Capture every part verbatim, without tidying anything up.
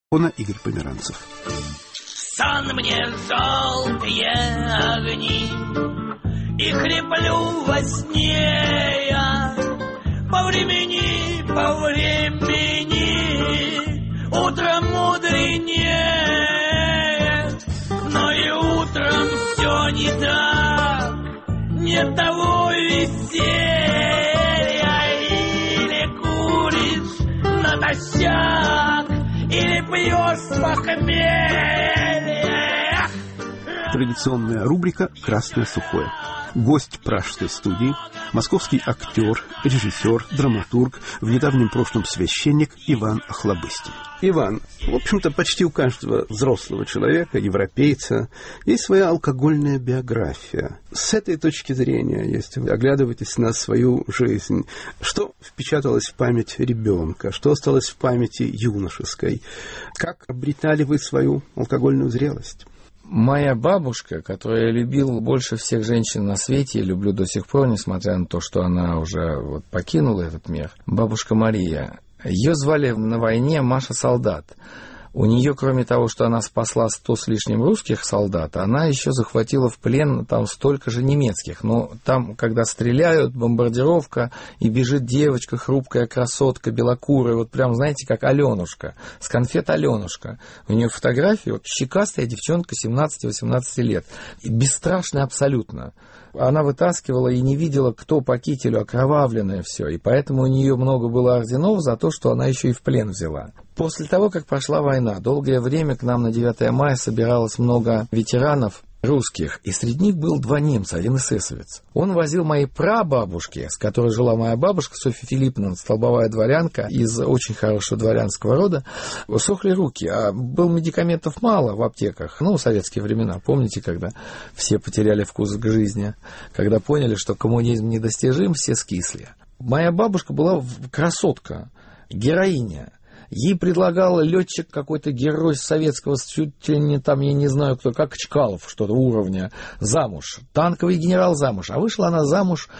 Игорь Померанцев. Сан мне желтые огни, и хриплю во сне я. По времени, по времени, утром мудренее, но и утром все не так, нет того веселья. Или куришь натощак, или пьешь с похмелья. Традиционная рубрика «Красное сухое». Гость пражской студии, московский актер, режиссер, драматург, в недавнем прошлом священник Иван Охлобыстин. Иван, в общем-то, почти у каждого взрослого человека, европейца, есть своя алкогольная биография. С этой точки зрения, если вы оглядываетесь на свою жизнь, что впечаталось в память ребенка, что осталось в памяти юношеской, как обретали вы свою алкогольную зрелость? Моя бабушка, которую я любил больше всех женщин на свете, и люблю до сих пор, несмотря на то, что она уже вот покинула этот мир, бабушка Мария, ее звали на войне Маша Солдат. У нее, кроме того, что она спасла сто с лишним русских солдат, она еще захватила в плен там столько же немецких. Но там, когда стреляют, бомбардировка, и бежит девочка, хрупкая красотка, белокурая, вот прям, знаете, как Аленушка, с конфет Аленушка. У нее фотография, вот, щекастая девчонка семнадцати-восемнадцати лет, и бесстрашная абсолютно. Она вытаскивала и не видела, кто по кителю, окровавленное все, и поэтому у нее много было орденов за то, что она еще и в плен взяла. После того, как прошла война, долгое время к нам на девятое мая собиралось много ветеранов русских, и среди них был два немца, один эсэсовец. Он возил моей прабабушке, с которой жила моя бабушка, Софья Филипповна, столбовая дворянка из очень хорошего дворянского рода, сохли руки, а был медикаментов мало в аптеках, ну, в советские времена, помните, когда все потеряли вкус к жизни, когда поняли, что коммунизм недостижим, все скисли. Моя бабушка была красотка, героиня. Ей предлагал летчик какой-то герой советского, чуть ли не там, я не знаю кто, как Чкалов, что-то уровня, замуж. Танковый генерал замуж. А вышла она замуж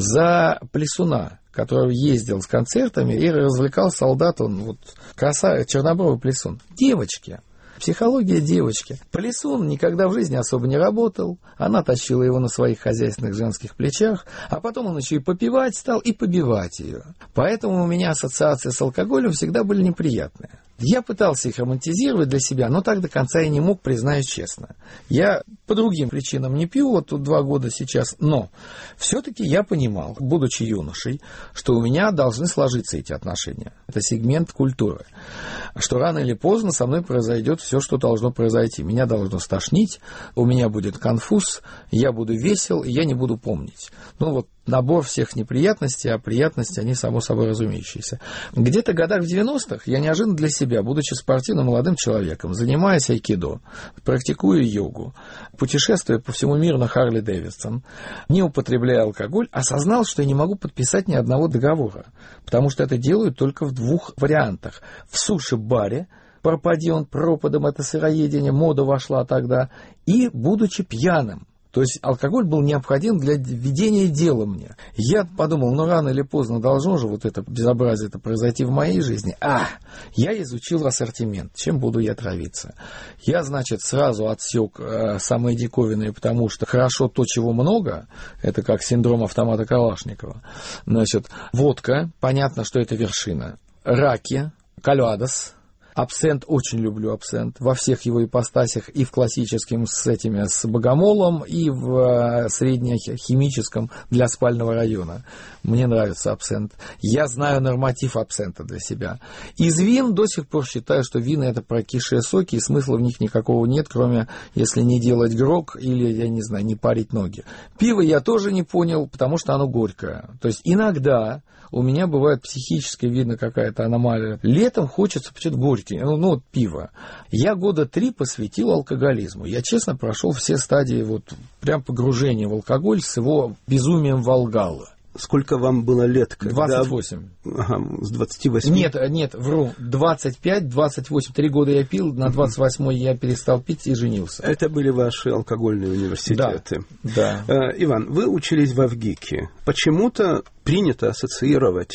за плясуна, который ездил с концертами и развлекал солдат. Он вот красавец, чернобровый плясун. Девочки. Психология девочки. Плясун никогда в жизни особо не работал. Она тащила его на своих хозяйственных женских плечах, а потом он еще и попивать стал, и побивать ее. Поэтому у меня ассоциации с алкоголем всегда были неприятные. Я пытался их романтизировать для себя, но так до конца и не мог, признаюсь честно. Я по другим причинам не пью, вот тут два года сейчас, но все-таки я понимал, будучи юношей, что у меня должны сложиться эти отношения. Это сегмент культуры. Что рано или поздно со мной произойдет все, что должно произойти. Меня должно стошнить, у меня будет конфуз, я буду весел, и я не буду помнить. Ну вот набор всех неприятностей, а приятности, они само собой разумеющиеся. Где-то в годах в девяностых я неожиданно для себя, будучи спортивным молодым человеком, занимаясь айкидо, практикуя йогу, путешествуя по всему миру на Харли Дэвидсон, не употребляя алкоголь, осознал, что я не могу подписать ни одного договора, потому что это делают только в двух вариантах. В суши-баре, пропади он пропадом, это сыроедение, мода вошла тогда, и будучи пьяным. То есть алкоголь был необходим для ведения дела мне. Я подумал, ну рано или поздно должно же вот это безобразие это произойти в моей жизни. А, я изучил ассортимент, чем буду я травиться. Я, значит, сразу отсек э, самые диковинные, потому что хорошо то, чего много, это как синдром автомата Калашникова. Значит, водка, понятно, что это вершина. Раки, кальвадос. Абсент, очень люблю абсент, во всех его ипостасях, и в классическом с этими, с богомолом, и в среднехимическом для спального района. Мне нравится абсент. Я знаю норматив абсента для себя. Из вин до сих пор считаю, что вина это прокисшие соки, и смысла в них никакого нет, кроме если не делать грог или, я не знаю, не парить ноги. Пиво я тоже не понял, потому что оно горькое. То есть иногда у меня бывает психическая, видно, какая-то аномалия. Летом хочется почему-то горький, ну, ну, вот пиво. Я года три посвятил алкоголизму. Я честно прошел все стадии вот прям погружения в алкоголь с его безумием Волгалы. Сколько вам было лет? Когда... двадцать восемь. Ага, с двадцати восьми? Нет, нет, вру. двадцать пять, двадцать восемь. Три года я пил, на двадцать восьмой я перестал пить и женился. Это были ваши алкогольные университеты. Да. да. Э, Иван, вы учились в АВГИКе. Почему-то принято ассоциировать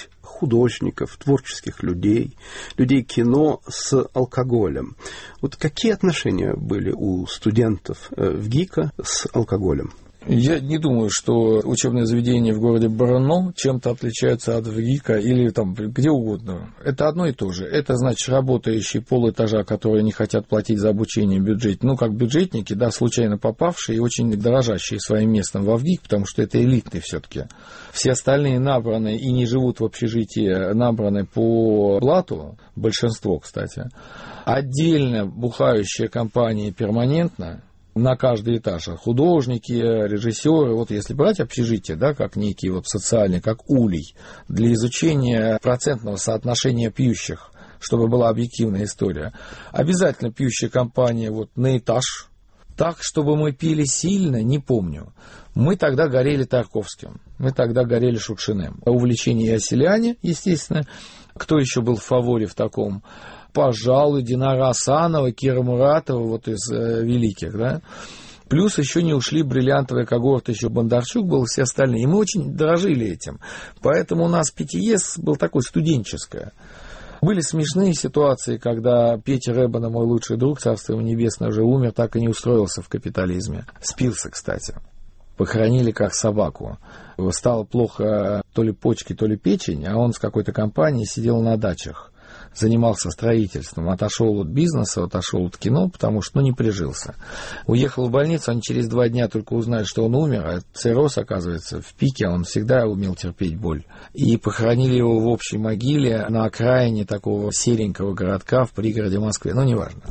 художников, творческих людей, людей кино с алкоголем. Вот какие отношения были у студентов в ГИКа с алкоголем? Я не думаю, что учебные заведения в городе Брно чем-то отличаются от ВГИКа или там где угодно. Это одно и то же. Это, значит, работающие полэтажа, которые не хотят платить за обучение бюджет. Ну, как бюджетники, да, случайно попавшие и очень дорожащие своим местом во ВГИК, потому что это элитный все-таки. Все остальные набраны и не живут в общежитии, набраны по блату, большинство, кстати. Отдельно бухающая компания перманентно, на каждый этаж. Художники, режиссеры, вот если брать общежитие, да, как некий вот социальный, как улей, для изучения процентного соотношения пьющих, чтобы была объективная история. Обязательно пьющая компания вот на этаж. Так, чтобы мы пили сильно, не помню. Мы тогда горели Тарковским, мы тогда горели Шукшиным. Увлечение Яселяне, естественно. Кто еще был в фаворе в таком? Пожалуй, Динара Асанова, Кира Муратова, вот из э, великих, да. Плюс еще не ушли бриллиантовая когорта, еще Бондарчук был, все остальные. И мы очень дорожили этим. Поэтому у нас ПТС был такой студенческое. Были смешные ситуации, когда Петя Рэббана, мой лучший друг, царство ему небесное, уже умер, так и не устроился в капитализме. Спился, кстати. Похоронили как собаку. Стало плохо то ли почки, то ли печень, а он с какой-то компанией сидел на дачах. Занимался строительством, отошел от бизнеса, отошел от кино, потому что, ну, не прижился. Уехал в больницу, они через два дня только узнали, что он умер, а цирроз, оказывается, в пике, он всегда умел терпеть боль. И похоронили его в общей могиле на окраине такого серенького городка в пригороде Москвы, ну, неважно.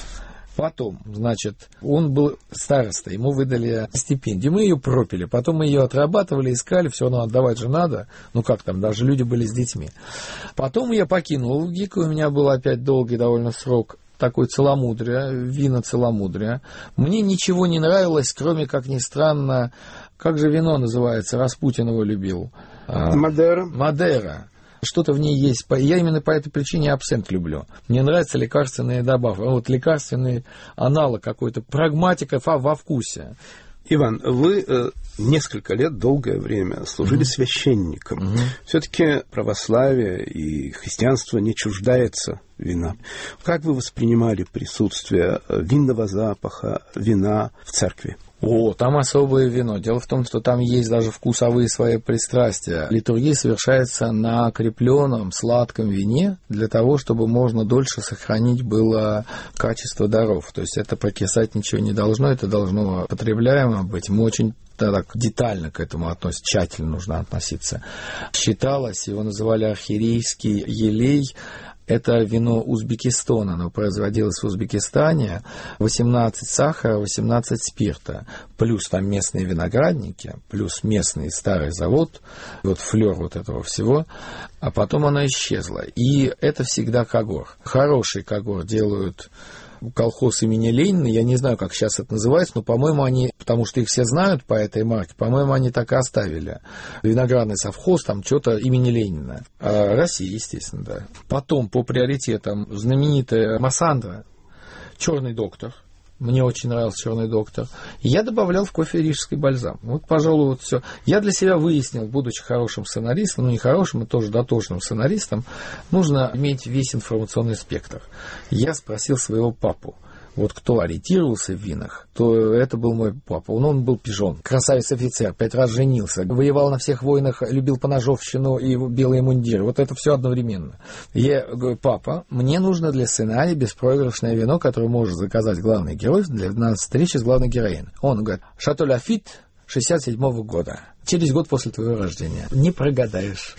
Потом, значит, он был старостой, ему выдали стипендию, мы ее пропили, потом мы ее отрабатывали, искали, все равно отдавать же надо, ну как там, даже люди были с детьми. Потом я покинул ГИК, у меня был опять долгий довольно срок, такой целомудрия, вино целомудрия. Мне ничего не нравилось, кроме, как ни странно, как же вино называется, Распутин его любил. Мадера. Мадера. Что-то в ней есть. Я именно по этой причине абсент люблю. Мне нравятся лекарственные добавки. Вот лекарственный аналог какой-то, прагматика во вкусе. Иван, вы э, несколько лет, долгое время служили mm-hmm. священником. Mm-hmm. Все-таки православие и христианство не чуждается вина. Как вы воспринимали присутствие винного запаха, вина в церкви? О, там особое вино. Дело в том, что там есть даже вкусовые свои пристрастия. Литургия совершается на крепленном сладком вине для того, чтобы можно дольше сохранить было качество даров. То есть это прокисать ничего не должно, это должно потребляемо быть. Мы очень так детально к этому относимся, тщательно нужно относиться. Считалось, его называли архиерейский елей. Это вино Узбекистана, оно производилось в Узбекистане, восемнадцать сахара, восемнадцать спирта, плюс там местные виноградники, плюс местный старый завод, вот флёр вот этого всего, а потом оно исчезло. И это всегда когор. Хороший когор делают колхоз имени Ленина, я не знаю, как сейчас это называется, но, по-моему, они, потому что их все знают по этой марке, по-моему, они так и оставили. Виноградный совхоз, там что-то имени Ленина. А Россия, естественно, да. Потом, по приоритетам, знаменитая Массандра, черный доктор. Мне очень нравился черный доктор. И я добавлял в кофе рижский бальзам. Вот, пожалуй, вот все. Я для себя выяснил, будучи хорошим сценаристом, ну не хорошим, а тоже дотошным сценаристом, нужно иметь весь информационный спектр. Я спросил своего папу. Вот кто ориентировался в винах, то это был мой папа. Он, он был пижон, красавец-офицер, пять раз женился, воевал на всех войнах, любил поножовщину и белые мундиры. Вот это все одновременно. Я говорю, папа, мне нужно для сценария беспроигрышное вино, которое может заказать главный герой для на встречи с главной героиней. Он говорит, Шато Лафит шестьдесят седьмого года. Через год после твоего рождения. Не прогадаешь.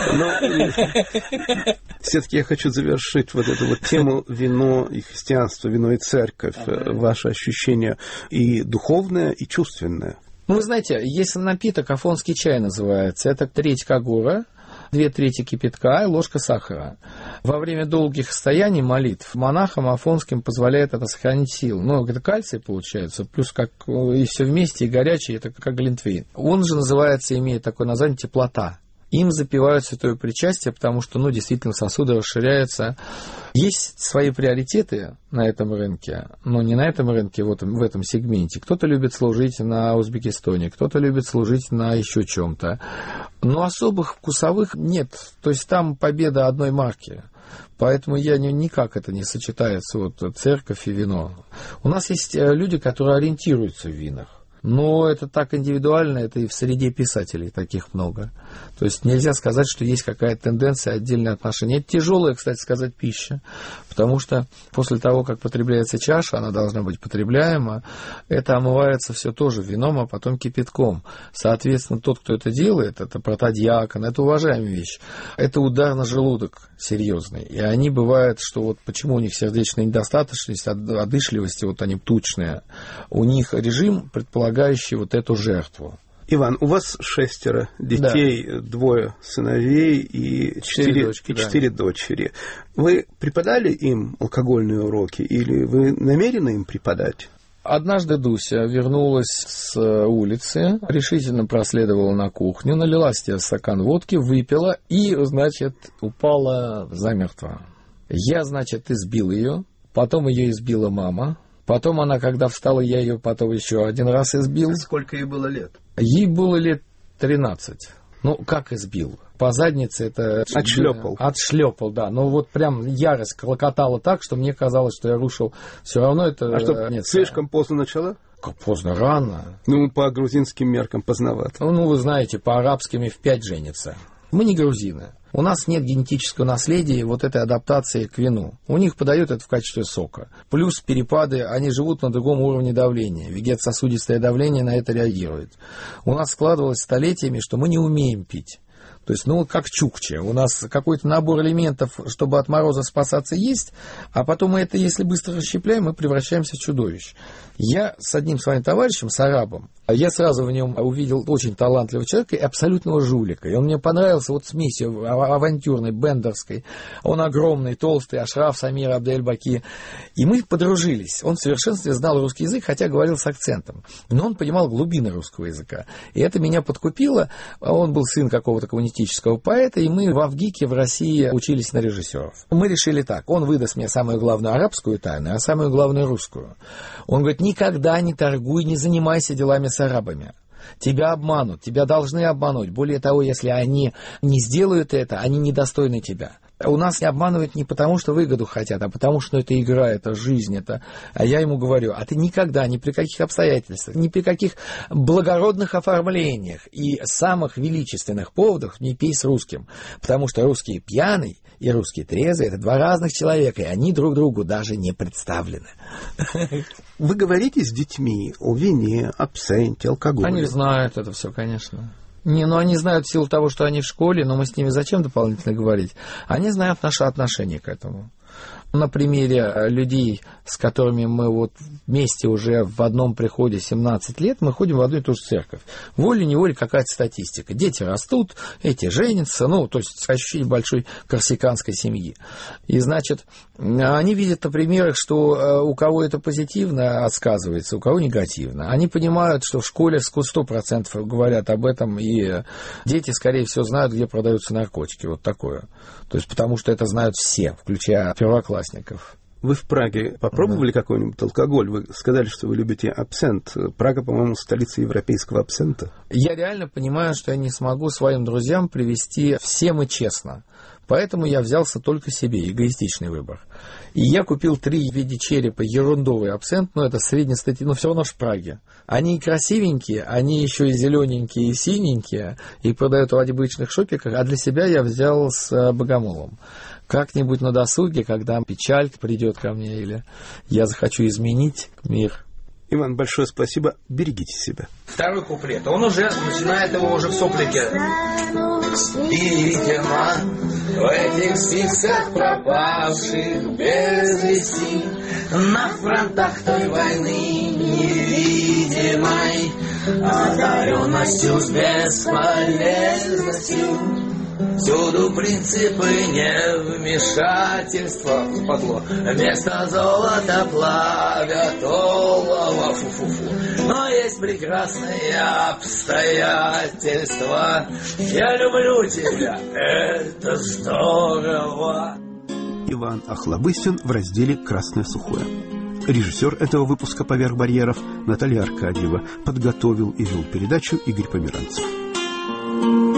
Все-таки я хочу завершить вот эту вот тему вино и христианство, вино и церковь. Ваше ощущение и духовное, и чувственное. Ну, вы знаете, есть напиток, афонский чай называется. Это треть когора, две трети кипятка и ложка сахара. Во время долгих стояний молитв монахам афонским позволяет это сохранить силу. Ну, это кальций получается, плюс как и все вместе, и горячий, это как глинтвейн. Он же называется, имеет такое название, теплота. им запивают святое причастие, потому что, ну, действительно, сосуды расширяются. Есть свои приоритеты на этом рынке, но не на этом рынке, вот в этом сегменте. Кто-то любит служить на Узбекистоне, кто-то любит служить на еще чем-то. Но особых вкусовых нет. То есть там победа одной марки. Поэтому я не, никак это не сочетается, вот церковь и вино. У нас есть люди, которые ориентируются в винах. Но это так индивидуально, это и в среде писателей таких много. То есть нельзя сказать, что есть какая-то тенденция, отдельное отношение. Это тяжелая, кстати сказать, пища, потому что после того, как потребляется чаша, она должна быть потребляема, это омывается все тоже вином, а потом кипятком. Соответственно, тот, кто это делает, это протодиакон, это уважаемая вещь. Это удар на желудок серьезный. И они бывают, что вот почему у них сердечная недостаточность, одышливость, вот они тучные, у них режим предполагает вот эту жертву. Иван, у вас шестеро детей, да. Двое сыновей и четыре, дочки, и четыре да. дочери. Вы преподали им алкогольные уроки или вы намерены им преподать? Однажды Дуся вернулась с улицы, решительно проследовала на кухню, налила себе стакан водки, выпила и, значит, упала замертво. Я, значит, избил ее, потом ее избила мама. Потом она, когда встала, я ее потом еще один раз избил. Сколько ей было лет? Ей было лет тринадцать. Ну, как избил? По заднице это... Отшлепал. Отшлепал, да. Но вот прям ярость клокотала так, что мне казалось, что я рушил. Все равно это... А что, нет, слишком поздно начала? Как поздно, рано. Ну, по грузинским меркам поздновато. Ну, вы знаете, по арабским и в пять женится. Мы не грузины. У нас нет генетического наследия вот этой адаптации к вину. У них подают это в качестве сока. Плюс перепады, они живут на другом уровне давления. Вегетососудистое давление на это реагирует. У нас складывалось столетиями, что мы не умеем пить. То есть, ну, как чукча. У нас какой-то набор элементов, чтобы от мороза спасаться, есть, а потом мы это, если быстро расщепляем, мы превращаемся в чудовищ. Я с одним своим товарищем, с арабом, я сразу в нем увидел очень талантливого человека и абсолютного жулика. И он мне понравился вот смесью авантюрной, бендерской. Он огромный, толстый, Ашраф Самир Абдель-Баки. И мы подружились. Он в совершенстве знал русский язык, хотя говорил с акцентом. Но он понимал глубины русского языка. И это меня подкупило. Он был сын какого-то коммунистического поэта, и мы в Авгике, в России, учились на режиссеров. Мы решили так. Он выдаст мне самую главную арабскую тайну, а самую главную русскую. Он говорит, никогда не торгуй, не занимайся делами с арабами. Тебя обманут, тебя должны обмануть. Более того, если они не сделают это, они недостойны тебя. У нас не обманывают не потому, что выгоду хотят, а потому, что это игра, это жизнь. Это... А я ему говорю, а ты никогда, ни при каких обстоятельствах, ни при каких благородных оформлениях и самых величественных поводах не пей с русским. Потому что русский пьяный и русский трезвый – это два разных человека, и они друг другу даже не представлены. Вы говорите с детьми о вине, абсенте, алкоголе? Они знают это все, конечно. Не, ну они знают в силу того, что они в школе, но мы с ними зачем дополнительно говорить? Они знают наше отношение к этому. На примере людей, с которыми мы вот вместе уже в одном приходе семнадцать лет, мы ходим в одну и ту же церковь. Волей-неволей какая-то статистика. Дети растут, эти женятся, ну, то есть ощущение большой корсиканской семьи. И, значит, они видят на примерах, что у кого это позитивно сказывается, у кого негативно. Они понимают, что в школе сто процентов говорят об этом, и дети, скорее всего, знают, где продаются наркотики. Вот такое. То есть, потому что это знают все, включая первоклассников. Вы в Праге попробовали да. какой-нибудь алкоголь? Вы сказали, что вы любите абсент. Прага, по-моему, столица европейского абсента. Я реально понимаю, что я не смогу своим друзьям привезти всем и честно. Поэтому я взялся только себе, эгоистичный выбор. И я купил три в виде черепа ерундовый абсент, но это среднестатистический, но все равно в Праге. Они красивенькие, они еще и зелененькие, и синенькие, и продают в обычных шопиках, а для себя я взял с богомолом. Как-нибудь на досуге, когда печаль придет ко мне, или я захочу изменить мир. Иван, большое спасибо. Берегите себя. Второй куплет. Он уже начинает его уже в соплике. Видимо, в этих списках пропавших без вести на фронтах той войны невидимой, одаренностью с бесполезностью. Всюду принципы невмешательства впадло. Вместо золота плавят олово. Фу-фу-фу. Но есть прекрасные обстоятельства. Я люблю тебя, это здорово. Иван Охлобыстин в разделе «Красное сухое». Режиссер этого выпуска «Поверх барьеров» Наталья Аркадьева. Подготовил и вел передачу Игорь Померанцев.